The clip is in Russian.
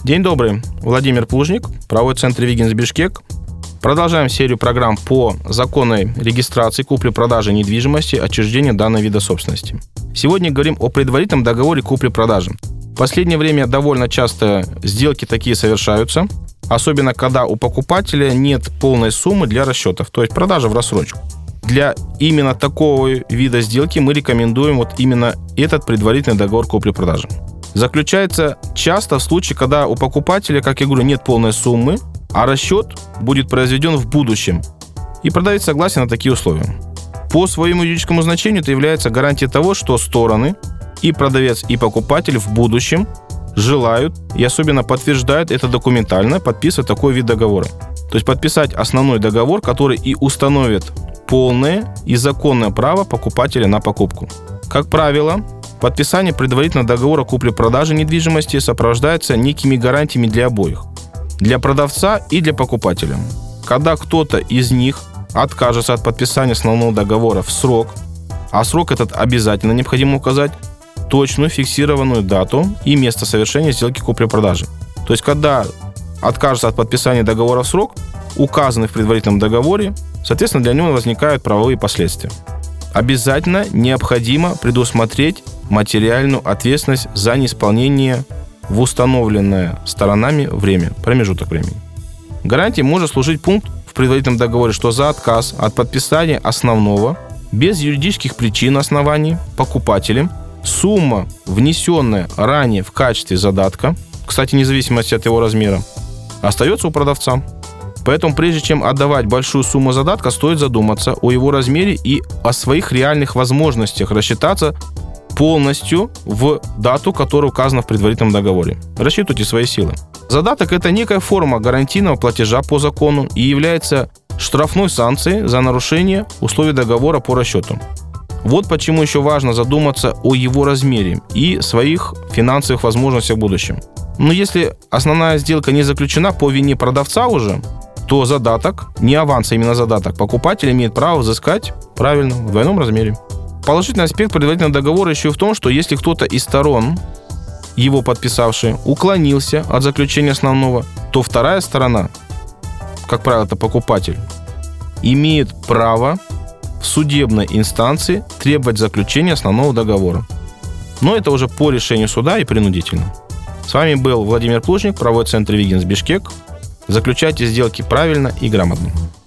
День добрый. Владимир Плужник, правовой центр Вигинс, Бишкек. Продолжаем серию программ по законной регистрации купли-продажи недвижимости, отчуждения данного вида собственности. Сегодня говорим о предварительном договоре купли-продажи. В последнее время довольно часто сделки такие совершаются, особенно когда у покупателя нет полной суммы для расчетов, то есть продажа в рассрочку. Для именно такого вида сделки мы рекомендуем вот именно этот предварительный договор купли-продажи. Заключается часто в случае, когда у покупателя, как я говорю, нет полной суммы, а расчет будет произведен в будущем, и продавец согласен на такие условия. По своему юридическому значению это является гарантией того, что стороны, и продавец, и покупатель в будущем желают и особенно подтверждают это документально, подписывать такой вид договора. То есть подписать основной договор, который и установит полное и законное право покупателя на покупку. Как правило, подписание предварительного договора купли-продажи недвижимости сопровождается некими гарантиями для обоих. Для продавца и для покупателя. Когда кто-то из них откажется от подписания основного договора в срок, а срок этот обязательно необходимо указать, точную фиксированную дату и место совершения сделки купли-продажи. То есть, когда откажется от подписания договора в срок, указанный в предварительном договоре, соответственно, для него возникают правовые последствия. Обязательно необходимо предусмотреть материальную ответственность за неисполнение в установленное сторонами время, промежуток времени. Гарантией может служить пункт в предварительном договоре, что за отказ от подписания основного без юридических причин оснований покупателем сумма, внесенная ранее в качестве задатка, кстати, вне зависимости от его размера, остается у продавца. Поэтому прежде чем отдавать большую сумму задатка, стоит задуматься о его размере и о своих реальных возможностях рассчитаться полностью в дату, которая указана в предварительном договоре. Рассчитывайте свои силы. Задаток – это некая форма гарантийного платежа по закону и является штрафной санкцией за нарушение условий договора по расчету. Вот почему еще важно задуматься о его размере и своих финансовых возможностях в будущем. Но если основная сделка не заключена по вине продавца уже, то задаток, не аванс, а именно задаток, покупатель имеет право взыскать, правильно, в двойном размере. Положительный аспект предварительного договора еще и в том, что если кто-то из сторон, его подписавший, уклонился от заключения основного, то вторая сторона, как правило, это покупатель, имеет право в судебной инстанции требовать заключения основного договора. Но это уже по решению суда и принудительно. С вами был Владимир Плужник, правовой центр Вигинс, Бишкек. Заключайте сделки правильно и грамотно.